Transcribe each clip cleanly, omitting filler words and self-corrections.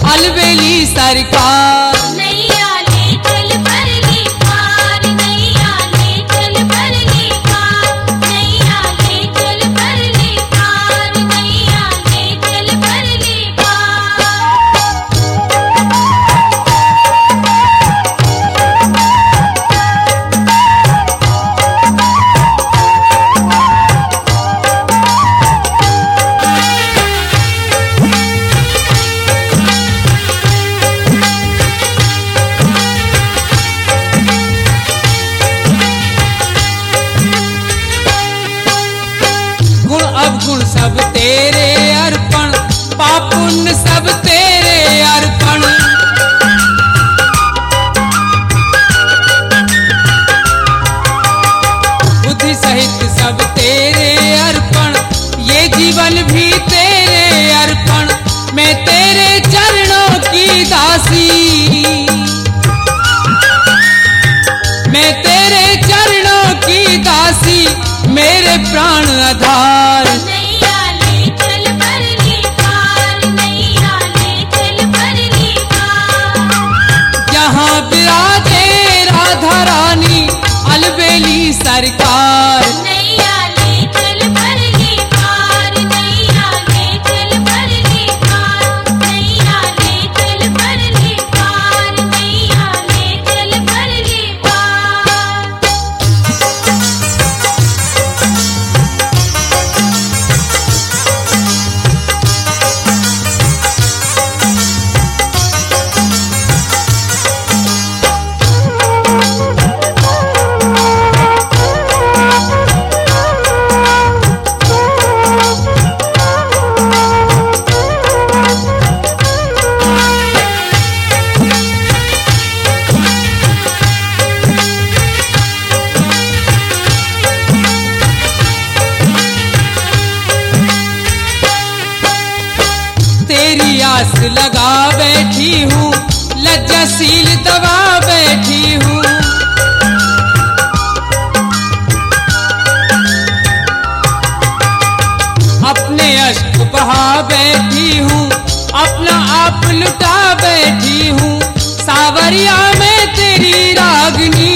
अलबेली सरकार। नैया ले चल परली पार, नैया ले चल परली पार, नैया ले चल परली पार, नैया ले चल परली गुण अवगुण सब तेरे अर्पण, पाप पुण्य सब तेरे अर्पण। बुद्धि सहित सब तेरे अर्पण, ये जीवन भी तेरे अर्पण। मैं तेरे चरणों की दासी, मैं तेरे चरणों की दासी, मेरे प्राण आधार। नैया ले चल परली पार, नैया ले चल परली पार। जहाँ विराजे राधा रानी अलबेली सरकार। नैया ले चल परली पार, नैया ले चल परली पार, नैया ले चल परली पार, नैया ले चल परली पार। तेरी आस लगा बैठी हूँ, लज्जाशील दबा बैठी हूँ। अपने अश्क बहा बैठी हूँ, अपना आप लुटा बैठी हूँ। सावरिया में तेरी रागनी,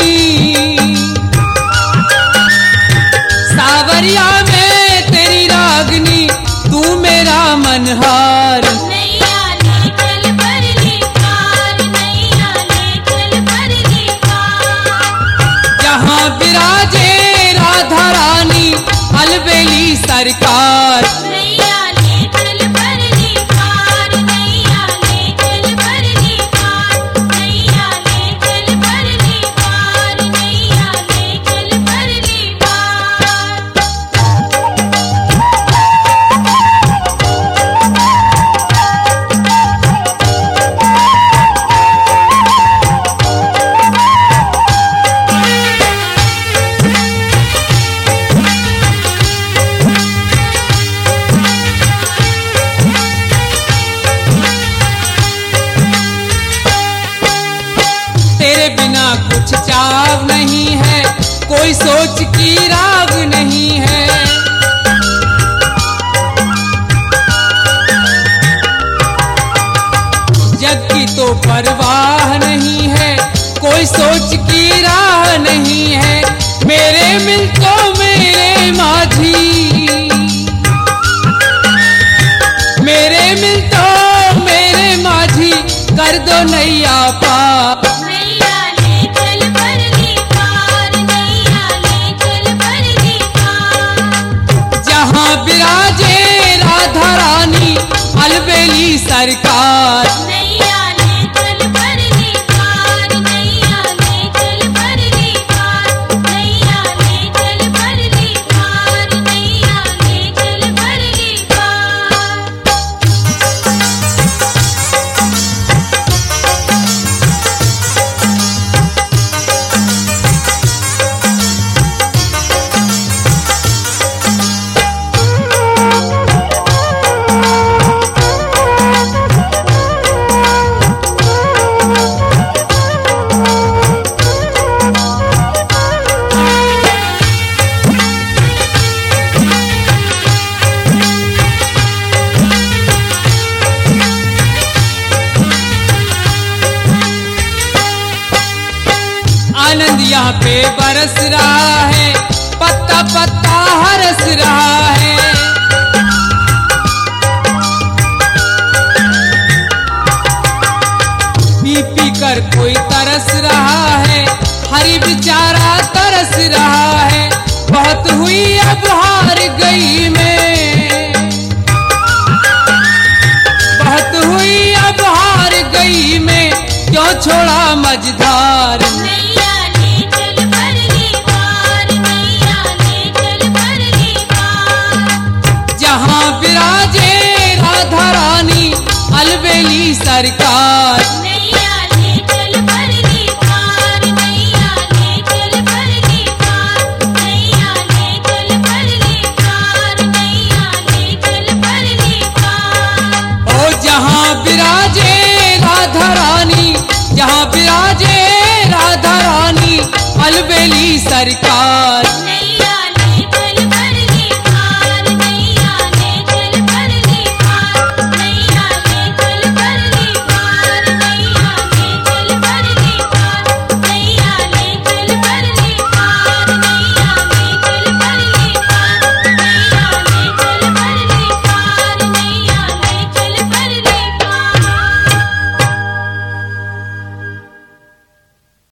सावरिया में तेरी रागनी, तू मेरा मनहार। नैया ले चल परली पार, नैया ले चल परली पार। जहाँ विराजे राधा रानी अलबेली सरकार। नैया ले चल परली पार, नैया ले चल परली पार, नैया ले चल परली पार, नैया ले चल परली पार। तेरे बिना कुछ चाव नहीं है, कोई सोच की राग नहीं है। जग की तो परवाह नहीं है, कोई सोच की राह नहीं है। मेरे मिल तो मेरे माझी, मेरे मिल तो मेरे माझी, कर दो नैया पार। नैया ले चल परली पार, नैया ले चल परली पार। जहाँ विराजे राधा रानी अलबेली सरकार। नैया ले चल परली पार, नैया ले चल परली पार, नैया ले चल परली पार, नैया ले चल परली पार। बरस रहा है, पत्ता पत्ता हरस रहा है। पी पी कर कोई तरस रहा है, हरी बेचारा तरस रहा है। बहुत हुई अब हार गई मैं, बहुत हुई अब हार गई मैं, क्यों छोड़ा मझधार। नैया ले चल परली पार, नैया ले चल परली पार। जहाँ विराजे राधा रानी अलबेली सरकार।